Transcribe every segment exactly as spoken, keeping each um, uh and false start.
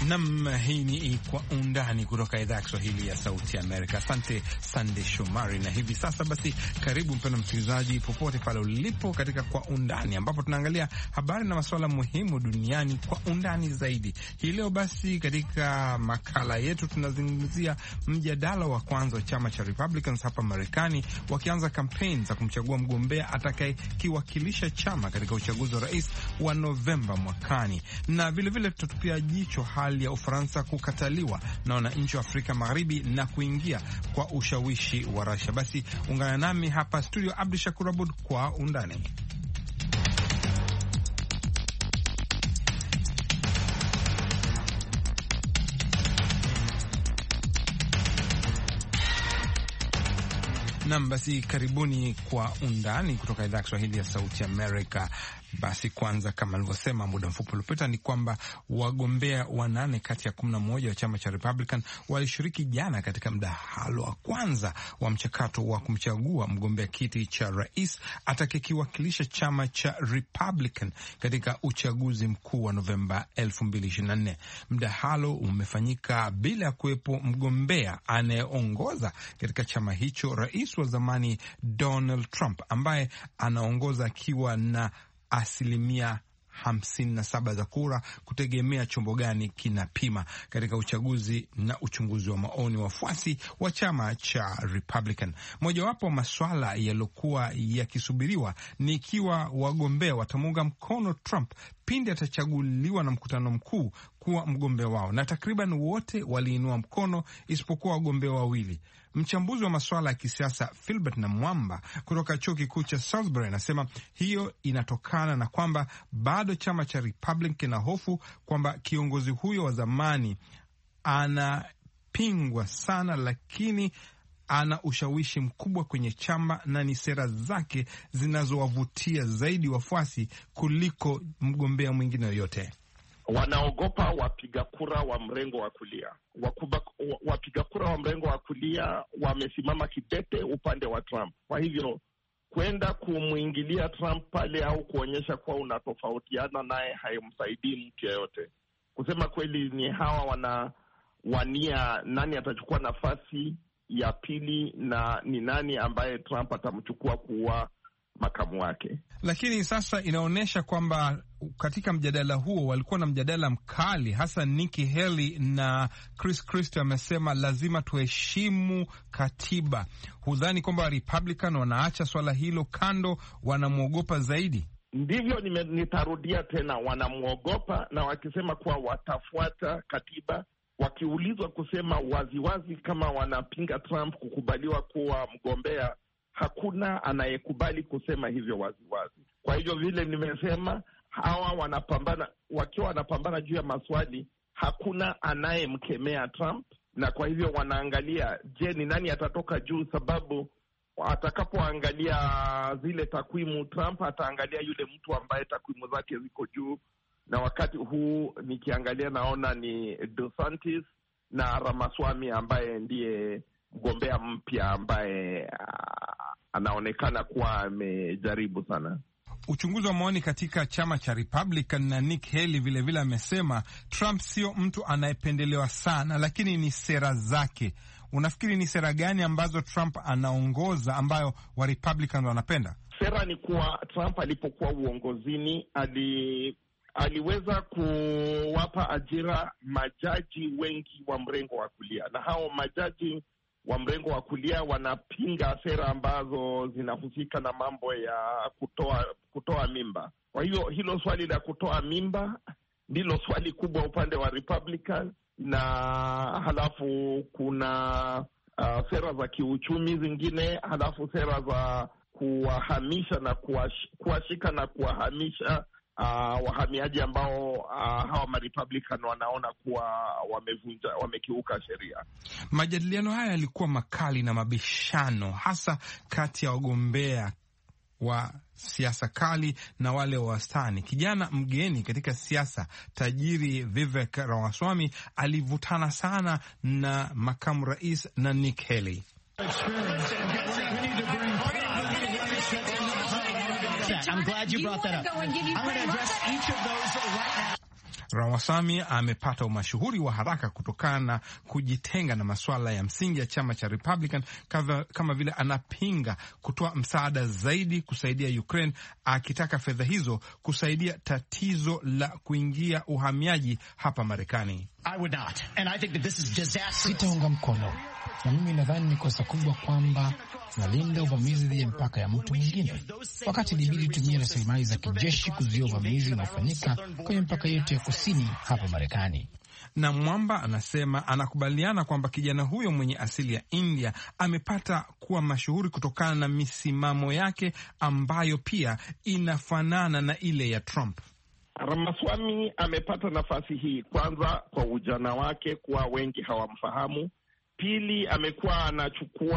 Nam, hii ni Kwa Undani kutoka idhaa ya Kiswahili ya Sauti Amerika. Asante Sande Shomari. Na hivi sasa basi, karibu mpendwa msikilizaji, popote pale ulipo, katika Kwa Undani ambapo tunaangalia habari na masuala muhimu duniani kwa undani zaidi. Hii leo basi, katika makala yetu tunazungumzia mjadala wa kwanza wa chama cha Republicans hapa Marekani, wakianza kampeni za kumchagua mgombea atakayekiwakilisha chama katika uchaguzi wa rais wa Novemba mwakani, na vilevile tutatupia jicho hali ya Ufaransa kukataliwa na wananchi wa Afrika Magharibi na kuingia kwa ushawishi wa Russia. Basi ungana nami hapa studio, Abdu Shakur Abud, Kwa Undani. Nam, basi karibuni Kwa Undani kutoka idhaa ya Kiswahili ya Sauti Amerika. Basi kwanza, kama nilivyosema muda mfupi uliopita, ni kwamba wagombea wanane kati ya kumi na moja wa chama cha Republican walishiriki jana katika mdahalo wa kwanza wa mchakato wa kumchagua mgombea kiti cha rais atakayekiwakilisha chama cha Republican katika uchaguzi mkuu wa Novemba elfu mbili ishirini na nne. Mdahalo umefanyika bila ya kuwepo mgombea anayeongoza katika chama hicho, rais wa zamani Donald Trump, ambaye anaongoza akiwa na asilimia hamsini na saba za kura, kutegemea chombo gani kinapima katika uchaguzi na uchunguzi wa maoni wafuasi wa chama cha Republican. Mojawapo maswala yaliokuwa yakisubiriwa ni ikiwa wagombea watamuunga mkono Trump pindi atachaguliwa na mkutano mkuu kuwa mgombea wao, na takriban wote waliinua mkono isipokuwa wagombea wawili. Mchambuzi wa masuala ya kisiasa Philbert na Mwamba kutoka chuo kikuu cha Salisbury anasema hiyo inatokana na kwamba bado chama cha Republican kina hofu kwamba kiongozi huyo wa zamani anapingwa sana, lakini ana ushawishi mkubwa kwenye chama na ni sera zake zinazowavutia zaidi wafuasi kuliko mgombea mwingine yoyote. Wanaogopa wapiga kura wa mrengo wa kulia. Wakuba, wapiga kura wa mrengo wa kulia wamesimama kidete upande wa Trump. Kwa hivyo kwenda kumwingilia Trump pale au kuonyesha kuwa unatofautiana naye haimsaidii mtu yeyote. Kusema kweli, ni hawa wanawania nani atachukua nafasi ya pili na ni nani ambaye Trump atamchukua kuwa makamu wake. Lakini sasa inaonyesha kwamba katika mjadala huo walikuwa na mjadala mkali, hasa Nikki Haley na Chris Christie amesema lazima tuheshimu katiba. Hudhani kwamba Republican wanaacha swala hilo kando, wanamwogopa zaidi? Ndivyo nitarudia tena, wanamwogopa, na wakisema kuwa watafuata katiba, wakiulizwa kusema waziwazi wazi kama wanapinga Trump kukubaliwa kuwa mgombea, hakuna anayekubali kusema hivyo waziwazi wazi. Kwa hivyo vile nimesema, hawa wanapambana, wakiwa wanapambana juu ya maswali, hakuna anayemkemea Trump, na kwa hivyo wanaangalia, je, ni nani atatoka juu? Sababu atakapoangalia zile takwimu, Trump ataangalia yule mtu ambaye takwimu zake ziko juu, na wakati huu nikiangalia naona ni DeSantis na Ramaswamy ambaye ndiye mgombea mpya ambaye uh, anaonekana kuwa amejaribu sana. Uchunguzi wa maoni katika chama cha Republican na Nick Haley vile vile amesema Trump sio mtu anayependelewa sana, lakini ni sera zake. Unafikiri ni sera gani ambazo Trump anaongoza ambayo wa Republican wanapenda? Sera ni kuwa Trump alipokuwa uongozini ali aliweza kuwapa ajira majaji wengi wa mrengo wa kulia, na hao majaji wa mrengo wa kulia wanapinga sera ambazo zinahusika na mambo ya kutoa kutoa mimba. Kwa hiyo hilo swali la kutoa mimba ndilo swali kubwa upande wa Republican, na halafu kuna uh, sera za kiuchumi zingine, halafu sera za kuwahamisha na kuwash, kuwashika na kuwahamisha Uh, wahamiaji ambao uh, hawa ma-Republican wanaona kuwa wamevunja, wamekiuka sheria. Majadiliano haya yalikuwa makali na mabishano, hasa kati ya wagombea wa siasa kali na wale wa wastani. Kijana mgeni katika siasa, tajiri Vivek Ramaswamy alivutana sana na makamu rais na Nick Haley. I'm glad you brought that up. I'm going to address each of those right now. Ramaswamy amepata umashuhuri wa haraka kutokana na kujitenga na masuala ya msingi ya chama cha Republican, kama, kama vile anapinga kutoa msaada zaidi kusaidia Ukraine, akitaka fedha hizo kusaidia tatizo la kuingia uhamiaji hapa Marekani. Sitaunga mkono, na mimi nadhani ni kosa kubwa kwamba tunalinda uvamizi dhidi ya mpaka ya mtu mwingine, wakati ilibidi tumia rasilimali za kijeshi kuzuia uvamizi unaofanyika kwenye mpaka yetu ya kusini hapa Marekani. Na Mwamba anasema anakubaliana kwamba kijana huyo mwenye asili ya India amepata kuwa mashuhuri kutokana na misimamo yake ambayo pia inafanana na ile ya Trump. Ramaswamy amepata nafasi hii kwanza kwa ujana wake, kuwa wengi hawamfahamu. Pili, amekuwa anachukua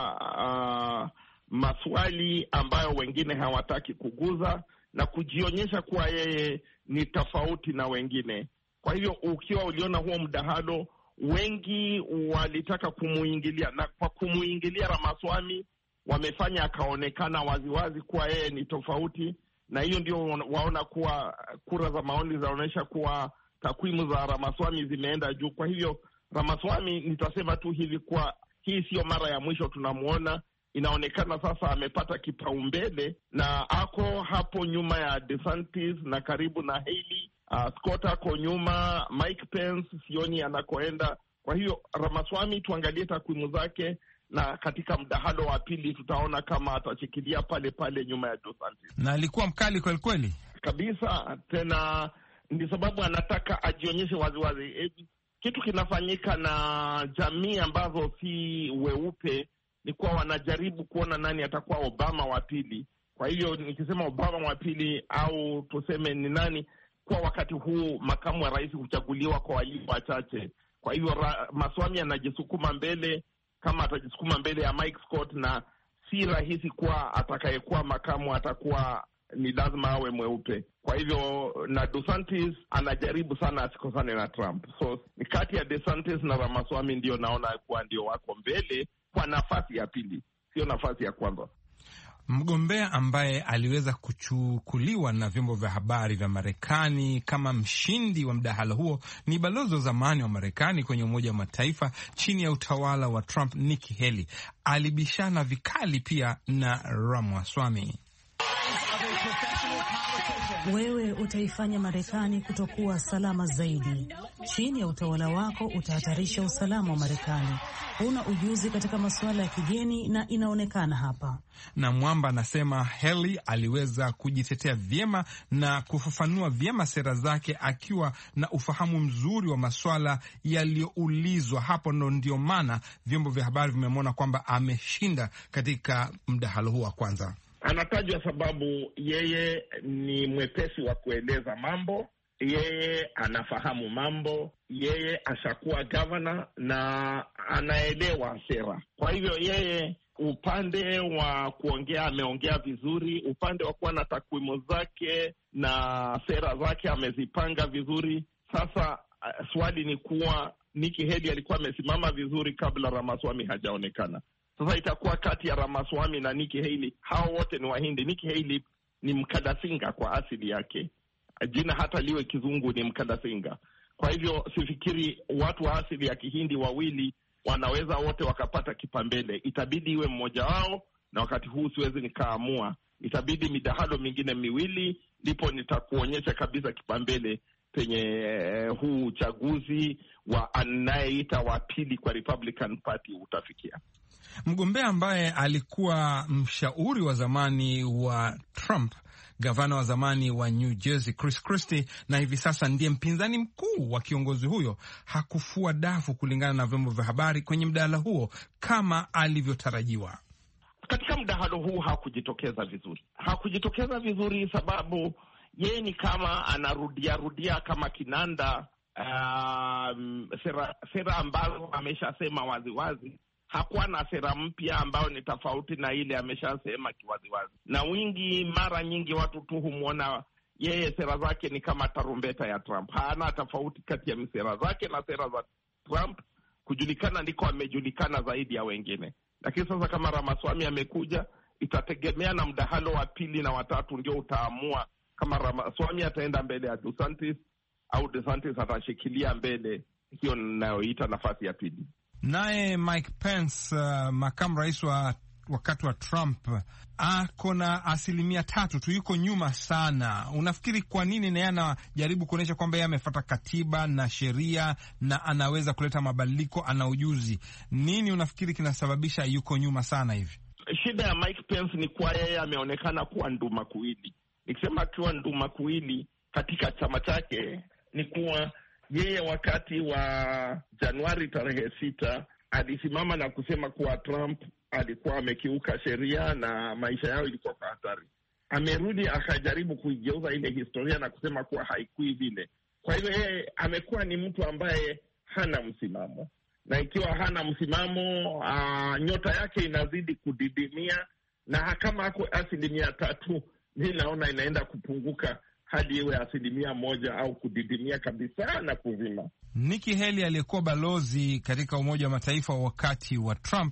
uh, maswali ambayo wengine hawataki kuguza na kujionyesha kuwa yeye ni tofauti na wengine. Kwa hivyo ukiwa uliona huo mdahalo, wengi walitaka kumuingilia, na kwa kumuingilia Ramaswamy wamefanya akaonekana waziwazi kuwa yeye ni tofauti, na hiyo ndio waona kuwa kura za maoni zinaonyesha kuwa takwimu za Ramaswamy zimeenda juu. Kwa hivyo Ramaswamy, nitasema tu hivi kuwa hii sio mara ya mwisho tunamuona. Inaonekana sasa amepata kipaumbele na ako hapo nyuma ya DeSantis na karibu na Haley. Uh, Scott ako nyuma, Mike Pence sioni anakoenda. Kwa hiyo Ramaswamy tuangalie takwimu zake, na katika mdahalo wa pili tutaona kama atachikilia pale pale nyuma ya DeSantis. Na alikuwa mkali kweli kweli kabisa, tena ndi sababu anataka ajionyeshe waziwazi. E, kitu kinafanyika na jamii ambazo si weupe ni kuwa wanajaribu kuona nani atakuwa Obama wa pili. Kwa hiyo nikisema Obama wa pili au tuseme ni nani, kwa wakati huu makamu wa rais huchaguliwa kwa walio wachache. Kwa hivyo Ramaswamy anajisukuma mbele, kama atajisukuma mbele ya Mike Scott, na si rahisi kuwa atakayekuwa makamu atakuwa ni lazima awe mweupe. Kwa hivyo na DeSantis anajaribu sana asikosane na Trump. So ni kati ya DeSantis na Ramaswamy ndio naona kuwa ndio wako mbele kwa nafasi ya pili, sio nafasi ya kwanza. Mgombea ambaye aliweza kuchukuliwa na vyombo vya habari vya Marekani kama mshindi wa mdahalo huo ni balozi wa zamani wa Marekani kwenye Umoja wa Mataifa chini ya utawala wa Trump, Nikki Haley. Alibishana vikali pia na Ramaswamy. Wewe utaifanya Marekani kutokuwa salama zaidi. Chini ya utawala wako utahatarisha usalama wa Marekani. Huna ujuzi katika masuala ya kigeni na inaonekana hapa. Na Mwamba anasema Haley aliweza kujitetea vyema na kufafanua vyema sera zake akiwa na ufahamu mzuri wa masuala yaliyoulizwa hapo, ndo ndio maana vyombo vya habari vimemwona kwamba ameshinda katika mdahalo huu wa kwanza. Anatajwa sababu yeye ni mwepesi wa kueleza mambo, yeye anafahamu mambo, yeye ashakuwa governor na anaelewa sera. Kwa hivyo yeye upande wa kuongea ameongea vizuri, upande wa kuwa na takwimu zake na sera zake amezipanga vizuri. Sasa uh, swali ni kuwa Nikki Haley alikuwa amesimama vizuri kabla Ramaswamy hajaonekana. Sasa itakuwa kati ya Ramaswamy na Nikki Haley. Hao wote ni Wahindi. Nikki Haley ni Mkadasinga kwa asili yake, jina hata liwe kizungu ni Mkadasinga. Kwa hivyo sifikiri watu wa asili ya Kihindi wawili wanaweza wote wakapata kipambele. Itabidi iwe mmoja wao, na wakati huu siwezi nikaamua. Itabidi midahalo mingine miwili, ndipo nitakuonyesha kabisa kipambele penye uh, huu uchaguzi wa anayeita wa pili kwa Republican Party utafikia. Mgombea ambaye alikuwa mshauri wa zamani wa Trump, gavana wa zamani wa New Jersey Chris Christie, na hivi sasa ndiye mpinzani mkuu wa kiongozi huyo, hakufua dafu kulingana na vyombo vya habari kwenye mdahalo huo kama alivyotarajiwa. Katika mdahalo huu hakujitokeza vizuri. Hakujitokeza vizuri sababu yeye ni kama anarudia rudia kama kinanda um, sera, sera ambazo ameshasema waziwazi. Hakuwa na sera mpya ambayo ni tofauti na ile ameshasema kiwaziwazi. Na wingi mara nyingi watu tu humwona yeye sera zake ni kama tarumbeta ya Trump. Hana tofauti kati ya sera zake na sera za Trump. Kujulikana ndiko amejulikana zaidi ya wengine. Lakini sasa kama Ramaswamy amekuja, itategemea na mdahalo wa pili na watatu ndio utaamua kama Ramaswamy ataenda mbele ya DeSantis au DeSantis atashikilia mbele hiyo ninayoita nafasi ya pili. Naye Mike Pence, uh, makamu rais wa wakati wa Trump, ako na asilimia tatu tu, yuko nyuma sana. Unafikiri kwa nini naye anajaribu kuonyesha kwamba yeye amefuata katiba na sheria na anaweza kuleta mabadiliko, ana ujuzi? Nini unafikiri kinasababisha yuko nyuma sana hivi? Shida ya Mike Pence ni kwa yeye ameonekana kuwa ndumakuwili. Nikisema akiwa ndumakuwili katika chama chake ni kuwa yeye wakati wa Januari tarehe sita alisimama na kusema kuwa Trump alikuwa amekiuka sheria na maisha yao ilikuwa kwa hatari. Amerudi akajaribu kuigeuza ile historia na kusema kuwa haikui vile. Kwa hivyo yeye amekuwa ni mtu ambaye hana msimamo, na ikiwa hana msimamo, uh, nyota yake inazidi kudidimia, na kama ako asilimia tatu, mimi naona inaenda kupunguka hadi iwe asilimia moja au kudidimia kabisa na kuzima. Nikki Haley aliyekuwa balozi katika Umoja wa Mataifa wakati wa Trump,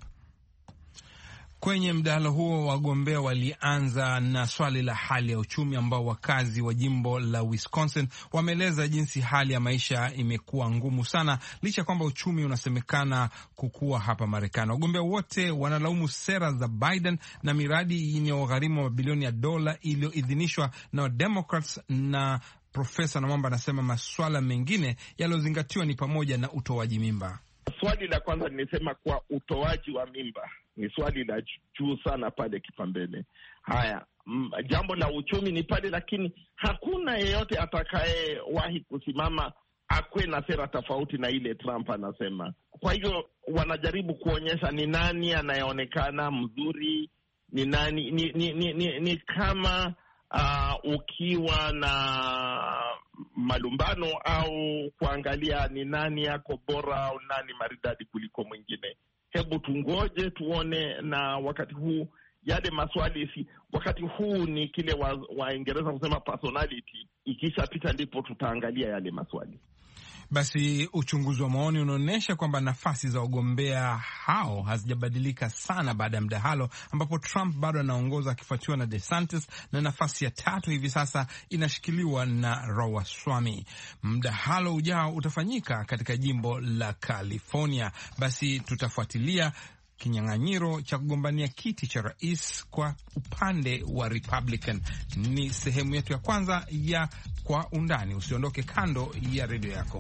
kwenye mdahalo huo wagombea walianza na swali la hali ya uchumi, ambao wakazi wa jimbo la Wisconsin wameeleza jinsi hali ya maisha imekuwa ngumu sana, licha kwamba uchumi unasemekana kukua hapa Marekani. Wagombea wote wanalaumu sera za Biden na miradi inayogharimu mabilioni ya dola iliyoidhinishwa na Democrats, na Profesa Namwamba anasema masuala mengine yaliyozingatiwa ni pamoja na utoaji mimba. Swali la kwanza nimesema kwa utoaji wa mimba ni swali la juu sana pale kipambele. Haya, m, jambo la uchumi ni pale, lakini hakuna yeyote atakayewahi kusimama akwe na sera tofauti na ile Trump anasema. Kwa hiyo wanajaribu kuonyesha ni nani anayeonekana mzuri, ni nani, ni, ni, ni, ni, ni kama uh, ukiwa na malumbano au kuangalia ni nani yako bora au nani maridadi kuliko mwingine. Hebu tungoje tuone, na wakati huu yale maswali si, wakati huu ni kile Waingereza wa kusema personality, ikishapita ndipo tutaangalia yale maswali. Basi uchunguzi wa maoni unaonyesha kwamba nafasi za wagombea hao hazijabadilika sana baada ya mdahalo, ambapo Trump bado anaongoza akifuatiwa na DeSantis, na nafasi ya tatu hivi sasa inashikiliwa na Ramaswamy. Mdahalo ujao utafanyika katika jimbo la California. Basi tutafuatilia kinyang'anyiro cha kugombania kiti cha rais kwa upande wa Republican. Ni sehemu yetu ya kwanza ya Kwa Undani. Usiondoke kando ya redio yako.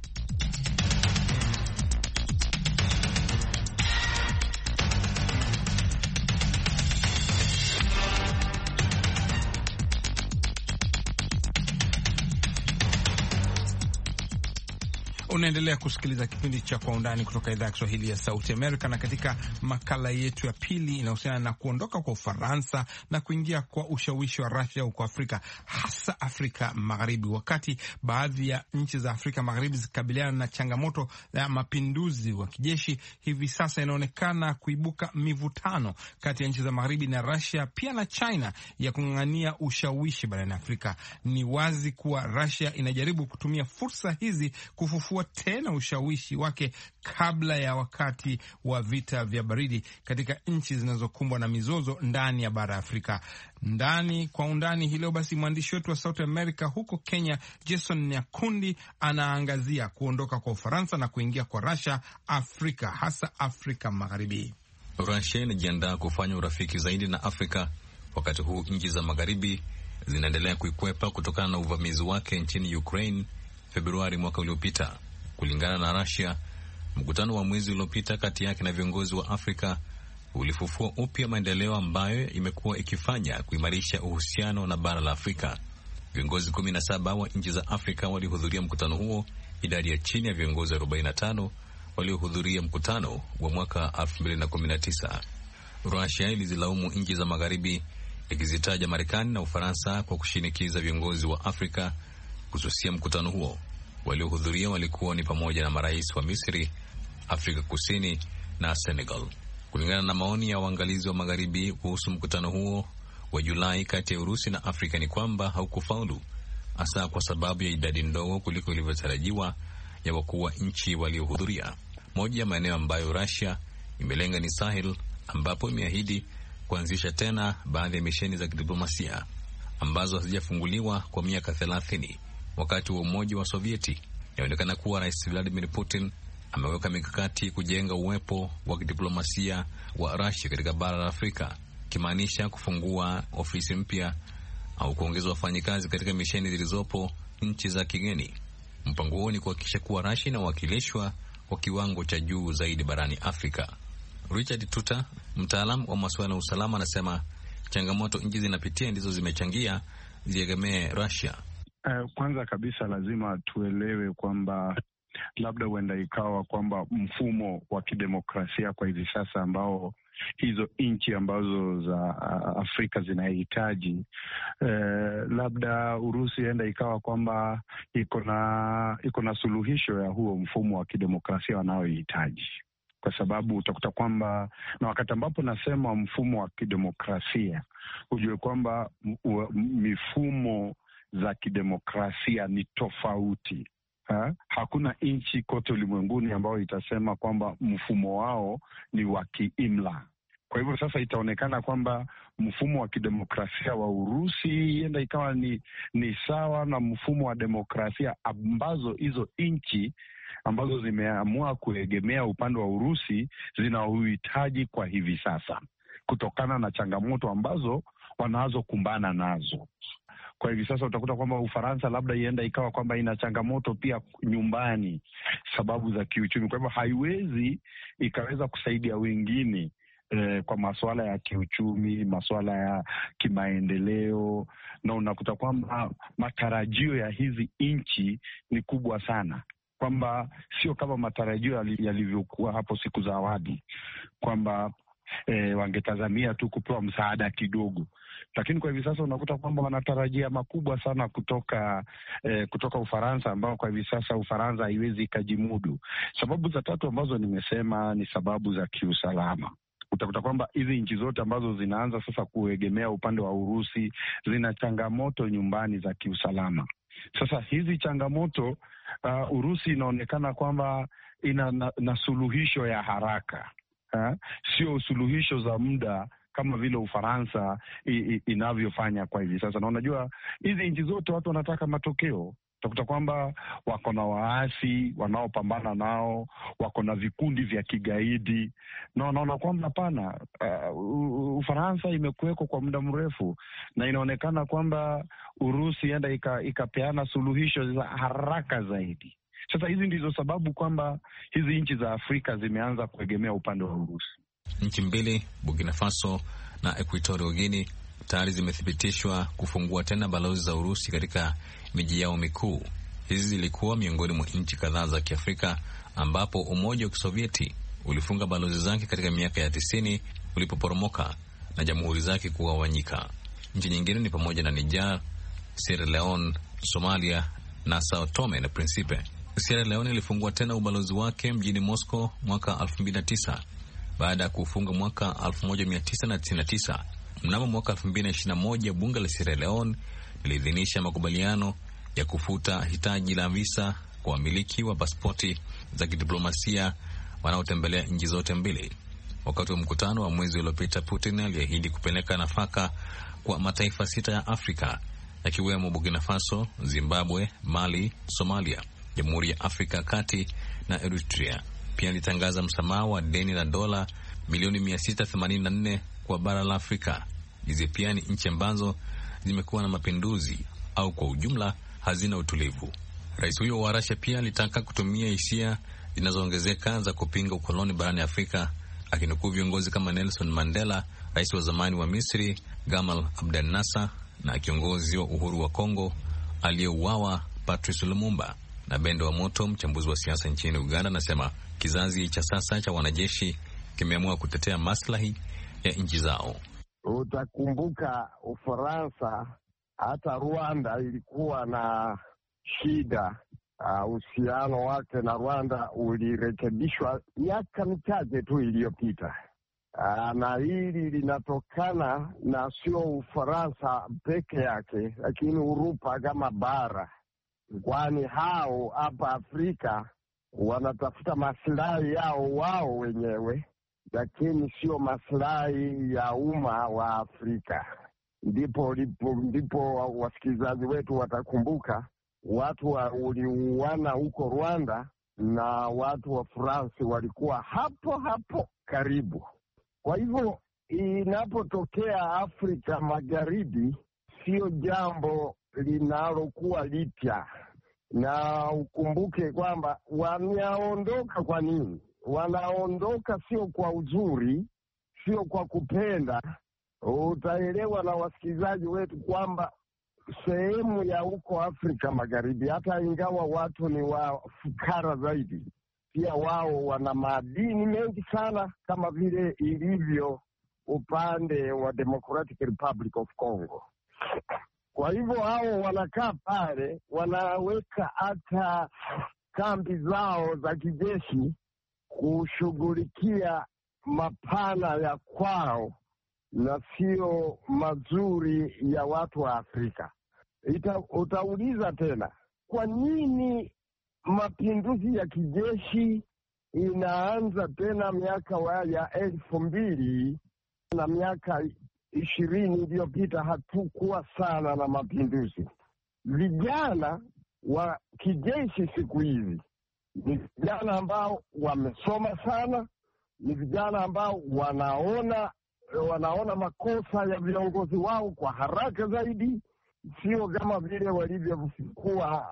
Unaendelea kusikiliza kipindi cha Kwa Undani kutoka idhaa ya Kiswahili ya Sauti Amerika, na katika makala yetu ya pili inahusiana na kuondoka kwa Ufaransa na kuingia kwa ushawishi wa Russia huko Afrika, hasa Afrika Magharibi. Wakati baadhi ya nchi za Afrika Magharibi zikabiliana na changamoto ya mapinduzi wa kijeshi, hivi sasa inaonekana kuibuka mivutano kati ya nchi za Magharibi na Russia, pia na China, ya kung'ang'ania ushawishi barani Afrika. Ni wazi kuwa Russia inajaribu kutumia fursa hizi kufufua tena ushawishi wake kabla ya wakati wa vita vya baridi katika nchi zinazokumbwa na mizozo ndani ya bara Afrika. Ndani Kwa Undani hii leo, basi mwandishi wetu wa South America huko Kenya, Jason Nyakundi, anaangazia kuondoka kwa Ufaransa na kuingia kwa Russia Afrika, hasa Afrika Magharibi. Russia inajiandaa kufanya urafiki zaidi na Afrika, wakati huu nchi za Magharibi zinaendelea kuikwepa kutokana na uvamizi wake nchini Ukraine Februari mwaka uliopita. Kulingana na Russia, mkutano wa mwezi uliopita kati yake na viongozi wa Afrika ulifufua upya maendeleo ambayo imekuwa ikifanya kuimarisha uhusiano na bara la Afrika. Viongozi kumi na saba wa nchi za Afrika walihudhuria mkutano huo, idadi ya chini ya viongozi arobaini na tano waliohudhuria mkutano wa mwaka elfu mbili na kumi na tisa. Russia ilizilaumu nchi za Magharibi, ikizitaja Marekani na Ufaransa kwa kushinikiza viongozi wa Afrika kususia mkutano huo. Waliohudhuria walikuwa ni pamoja na marais wa Misri, Afrika Kusini na Senegal. Kulingana na maoni ya waangalizi wa Magharibi kuhusu mkutano huo wa Julai kati ya Urusi na Afrika ni kwamba haukufaulu, hasa kwa sababu ya idadi ndogo kuliko ilivyotarajiwa ya wakuu wa nchi waliohudhuria. Moja ya maeneo ambayo Russia imelenga ni Sahel, ambapo imeahidi kuanzisha tena baadhi ya misheni za kidiplomasia ambazo hazijafunguliwa kwa miaka thelathini. wakati wa Umoja wa Sovieti. Inaonekana kuwa Rais Vladimir Putin ameweka mikakati kujenga uwepo wa kidiplomasia wa Russia katika bara la Afrika, kimaanisha kufungua ofisi mpya au kuongeza wafanyikazi katika misheni zilizopo nchi za kigeni. Mpango huo ni kuhakikisha kuwa Russia inawakilishwa kwa kiwango cha juu zaidi barani Afrika. Richard Tuta, mtaalamu wa masuala ya usalama, anasema changamoto nchi zinapitia ndizo zimechangia ziegemee Russia. Uh, kwanza kabisa lazima tuelewe kwamba labda huenda ikawa kwamba mfumo wa kidemokrasia kwa hivi sasa ambao hizo nchi ambazo za Afrika zinahitaji, eh, labda Urusi enda ikawa kwamba iko na iko na suluhisho ya huo mfumo wa kidemokrasia wanaohitaji, kwa sababu utakuta kwamba, na wakati ambapo nasema mfumo wa kidemokrasia, ujue kwamba mifumo za kidemokrasia ni tofauti. Ha? Hakuna nchi kote ulimwenguni ambayo itasema kwamba mfumo wao ni wa kiimla. Kwa hivyo sasa itaonekana kwamba mfumo wa kidemokrasia wa Urusi enda ikawa ni, ni sawa na mfumo wa demokrasia ambazo hizo nchi ambazo zimeamua kuegemea upande wa Urusi zina uhitaji kwa hivi sasa, kutokana na changamoto ambazo wanazokumbana nazo. Kwa hivi sasa utakuta kwamba Ufaransa labda ienda ikawa kwamba ina changamoto pia nyumbani, sababu za kiuchumi. Kwa hivyo haiwezi ikaweza kusaidia wengine eh, kwa masuala ya kiuchumi, masuala ya kimaendeleo, na unakuta kwamba matarajio ya hizi nchi ni kubwa sana, kwamba sio kama matarajio yalivyokuwa hapo siku za awali kwamba E, wangetazamia tu kupewa msaada kidogo, lakini kwa hivi sasa unakuta kwamba wanatarajia makubwa sana kutoka e, kutoka Ufaransa, ambao kwa hivi sasa Ufaransa haiwezi ikajimudu. Sababu za tatu ambazo nimesema ni sababu za kiusalama. Utakuta kwamba hizi nchi zote ambazo zinaanza sasa kuegemea upande wa Urusi zina changamoto nyumbani za kiusalama. Sasa hizi changamoto uh, Urusi inaonekana kwamba ina na, na suluhisho ya haraka. Ha? Sio suluhisho za muda kama vile Ufaransa inavyofanya kwa hivi sasa. Na unajua hizi nchi zote watu wanataka matokeo. Utakuta kwamba wako na waasi wanaopambana nao, wako na vikundi vya kigaidi, na wanaona kwamba hapana, uh, Ufaransa imekuweko kwa muda mrefu, na inaonekana kwamba Urusi enda ikapeana suluhisho za haraka zaidi. Sasa hizi ndizo sababu kwamba hizi nchi za Afrika zimeanza kuegemea upande wa Urusi. Nchi mbili, Burkina Faso na Equatorial Guinea, tayari zimethibitishwa kufungua tena balozi za Urusi katika miji yao mikuu. Hizi zilikuwa miongoni mwa nchi kadhaa za Kiafrika ambapo Umoja wa Kisovieti ulifunga balozi zake katika miaka ya tisini ulipoporomoka na jamhuri zake kugawanyika. Nchi nyingine ni pamoja na Niger, Sierra Leone, Somalia na Sao Tome na Principe. Sierra Leone ilifungua tena ubalozi wake mjini Moscow mwaka elfu mbili na tisa baada ya kufunga mwaka elfu moja mia tisa tisini na tisa. Mnamo mwaka elfu mbili na ishirini na moja bunge la Sierra Leone liliidhinisha makubaliano ya kufuta hitaji la visa kwa wamiliki wa pasipoti za kidiplomasia wanaotembelea nchi zote mbili. Wakati wa mkutano wa mwezi uliopita, Putin aliahidi kupeleka nafaka kwa mataifa sita ya Afrika yakiwemo Burkina Faso, Zimbabwe, Mali, Somalia, Jamhuri ya Afrika ya Kati na Eritrea. Pia alitangaza msamaha wa deni la dola milioni mia sita themanini na nne kwa bara la Afrika. Hizi pia ni nchi ambazo zimekuwa na mapinduzi au kwa ujumla hazina utulivu. Rais huyo wa Russia pia alitaka kutumia hisia zinazoongezeka za kupinga ukoloni barani Afrika, akinukuu viongozi kama Nelson Mandela, rais wa zamani wa Misri Gamal Abdel Nasser, na kiongozi wa uhuru wa Kongo aliyeuawa Patrice Lumumba. Na Bendo wa Moto, mchambuzi wa siasa nchini Uganda, anasema kizazi cha sasa cha wanajeshi kimeamua kutetea maslahi ya nchi zao. Utakumbuka Ufaransa, hata Rwanda ilikuwa na shida. Uhusiano uh, wake na Rwanda ulirekebishwa miaka michache tu iliyopita. Uh, na hili linatokana na sio Ufaransa peke yake, lakini Urupa kama bara, kwani hao hapa Afrika wanatafuta maslahi yao wao wenyewe, lakini sio maslahi ya umma wa Afrika. Ndipo ndipo ndipo wasikilizaji wetu watakumbuka watu waliuana huko Rwanda na watu wa France walikuwa hapo hapo karibu. Kwa hivyo inapotokea Afrika Magharibi, sio jambo linalokuwa lipya, na ukumbuke kwamba wanaondoka. Kwa nini wanaondoka? Sio kwa uzuri, sio kwa kupenda. Utaelewa na wasikilizaji wetu kwamba sehemu ya huko Afrika Magharibi, hata ingawa watu ni wafukara zaidi, pia wao wana madini mengi sana, kama vile ilivyo upande wa Democratic Republic of Congo. Kwa hivyo hao wanakaa pale, wanaweka hata kambi zao za kijeshi kushughulikia mapana ya kwao na sio mazuri ya watu wa Afrika. Ita, utauliza tena, kwa nini mapinduzi ya kijeshi inaanza tena miaka ya elfu mbili na miaka ishirini iliyopita hatukuwa sana na mapinduzi? Vijana wa kijeshi siku hizi ni vijana ambao wamesoma sana, ni vijana ambao wanaona wanaona makosa ya viongozi wao kwa haraka zaidi, sio kama vile walivyokuwa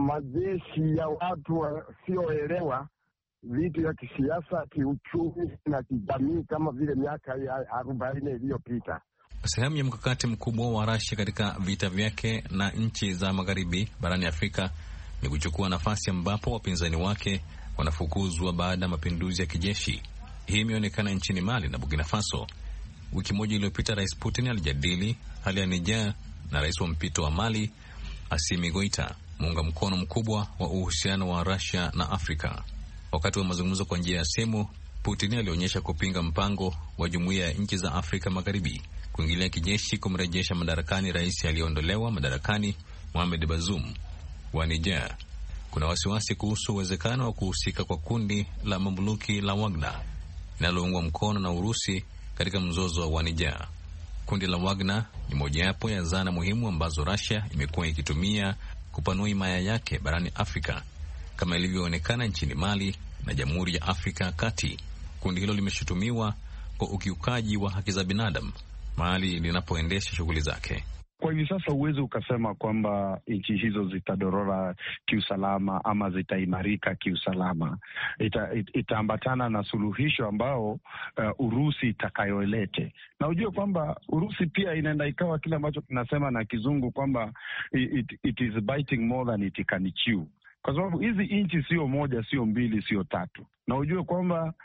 majeshi ya watu wasioelewa vitu ya kisiasa, kiuchumi na kijamii kama vile miaka ya arobaini iliyopita. Sehemu ya mkakati mkubwa wa Russia katika vita vyake na nchi za magharibi barani Afrika ni kuchukua nafasi ambapo wapinzani wake wanafukuzwa baada ya mapinduzi ya kijeshi. Hii imeonekana nchini Mali na Burkina Faso. Wiki moja iliyopita, Rais Putin alijadili hali ya Niger na rais wa mpito wa Mali Assimi Goita, muunga mkono mkubwa wa uhusiano wa Russia na Afrika. Wakati wa mazungumzo kwa njia ya simu, Putin alionyesha kupinga mpango wa Jumuiya ya Nchi za Afrika Magharibi kuingilia kijeshi kumrejesha madarakani rais aliyeondolewa madarakani Mohamed Bazoum wa Niger. Kuna wasiwasi kuhusu uwezekano wa kuhusika kwa kundi la mamluki la Wagner linaloungwa mkono na Urusi katika mzozo wa Niger. Kundi la Wagner ni mojawapo ya zana muhimu ambazo Russia imekuwa ikitumia kupanua himaya yake barani Afrika, kama ilivyoonekana nchini Mali na Jamhuri ya Afrika Kati. Kundi hilo limeshutumiwa kwa ukiukaji wa haki za binadamu mahali linapoendesha shughuli zake. Kwa hivi sasa huwezi ukasema kwamba nchi hizo zitadorora kiusalama ama zitaimarika kiusalama. Ita, it, itaambatana na suluhisho ambao uh, Urusi itakayolete. Na ujue kwamba Urusi pia inaenda ikawa kile ambacho tunasema na kizungu kwamba it, it is biting more than it can chew. Kwa sababu hizi nchi sio moja, sio mbili, sio tatu. Na ujue kwamba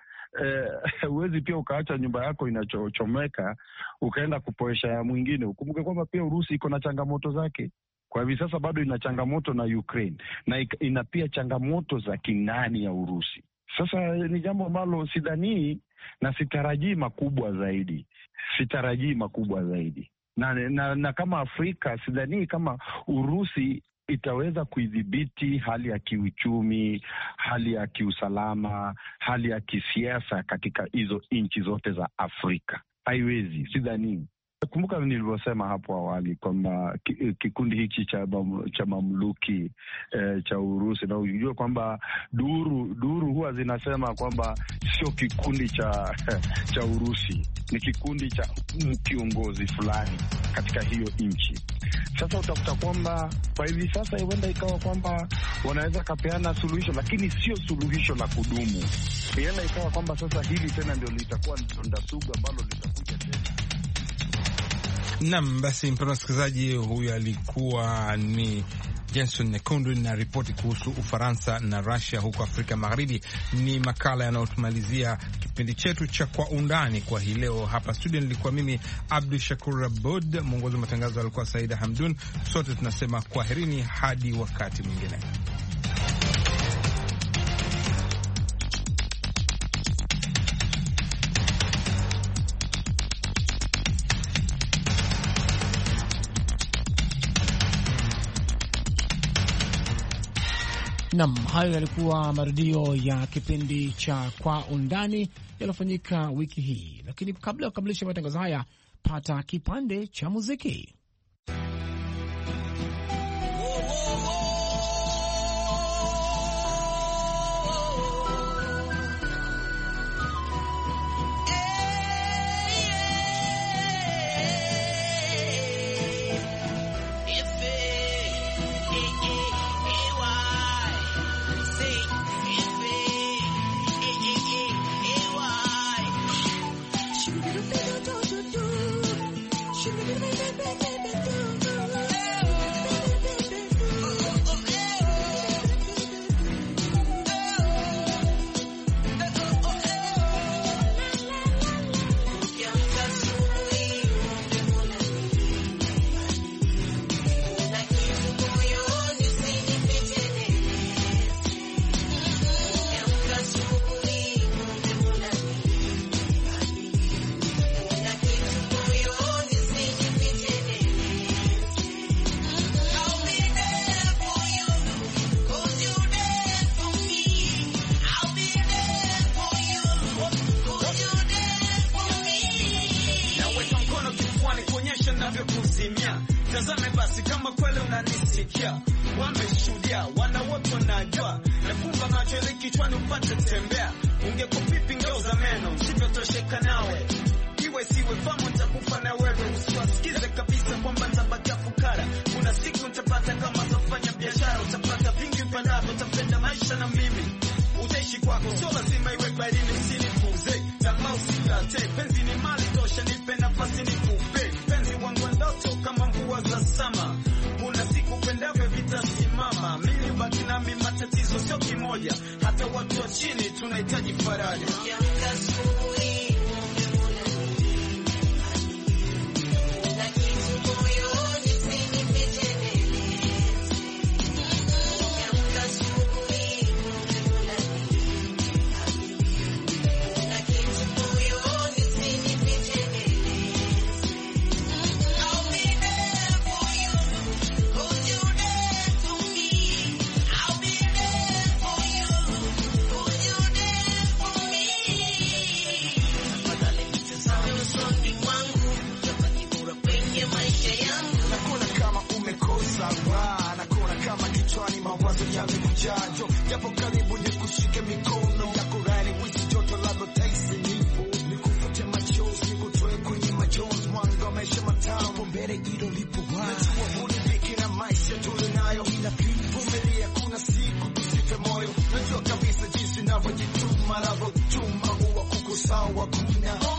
huwezi eh, pia ukaacha nyumba yako inachochomeka ukaenda kupoesha ya mwingine. Ukumbuke kwamba pia Urusi iko na changamoto zake. Kwa hivi sasa bado ina changamoto na Ukraine na ina pia changamoto za kindani ya Urusi. Sasa ni jambo ambalo sidhani na sitarajii makubwa zaidi. Sitarajii makubwa zaidi. Na, na, na kama Afrika sidhani kama Urusi itaweza kuidhibiti hali ya kiuchumi, hali ya kiusalama, hali ya kisiasa katika hizo nchi zote za Afrika. Haiwezi, sidhani. Kumbuka nilivyosema hapo awali kwamba kikundi hichi cha cha mamluki eh, cha Urusi, na unajua kwamba duru duru huwa zinasema kwamba sio kikundi cha cha Urusi, ni kikundi cha kiongozi fulani katika hiyo nchi. Sasa utakuta kwamba kwa hivi sasa huenda ikawa kwamba wanaweza kapeana suluhisho, lakini sio suluhisho la kudumu. Huenda ikawa kwamba sasa hili tena ndio litakuwa donda sugu ambalo litakuja tena. Naam, basi mpendwa msikilizaji, huyu alikuwa ni Jason Nyakundu na ripoti kuhusu Ufaransa na Russia huko Afrika Magharibi. Ni makala yanayotumalizia kipindi chetu cha Kwa Undani kwa hii leo. Hapa studio nilikuwa mimi Abdul Shakur Abud, mwongozi wa matangazo alikuwa Saida Hamdun. Sote tunasema kwaherini hadi wakati mwingine. Nam, hayo yalikuwa marudio ya kipindi cha Kwa Undani yaliyofanyika wiki hii, lakini kabla ya kukamilisha matangazo haya, pata kipande cha muziki. kuzimia. Tazame basi kama kweli unanisikia. Wameshuhudia, wana wote wanajua. Nafumba macho ili kichwani upate tembea. Ungekupipi ngeuza meno, usivyotosheka nawe. Iwe siwe famu nitakufa na wewe. Usiwasikize kabisa kwamba nitabaki fukara. Kuna siku nitapata kama zafanya biashara. Utapata vingi upendavyo, utapenda maisha na mimi. Utaishi kwako, sio lazima iwe barini, usinifuze. Tamaa usikate, penzi ni mali tosha, nipe nafasi nikupe. Penzi wangu ndoto kama mvua za sama. Kuna siku pendavyo vitasimama. Mimi baki nami, matatizo sio kimoja. Hata watu wa chini tunahitaji faraja. Japo karibu ni kushike mikono yako rani, wisi joto lalo taisi nipo. Nikufute machozi, nikutoe kwenye machozi. Mwanga maisha matamu, mbele ilo lipo wazi. Najua unibiki na maisha tuli nayo. Vumilia, kuna siku tusife moyo. Najua kabisa jinsi navyojituma, navyotuma huwa kukusawa kuna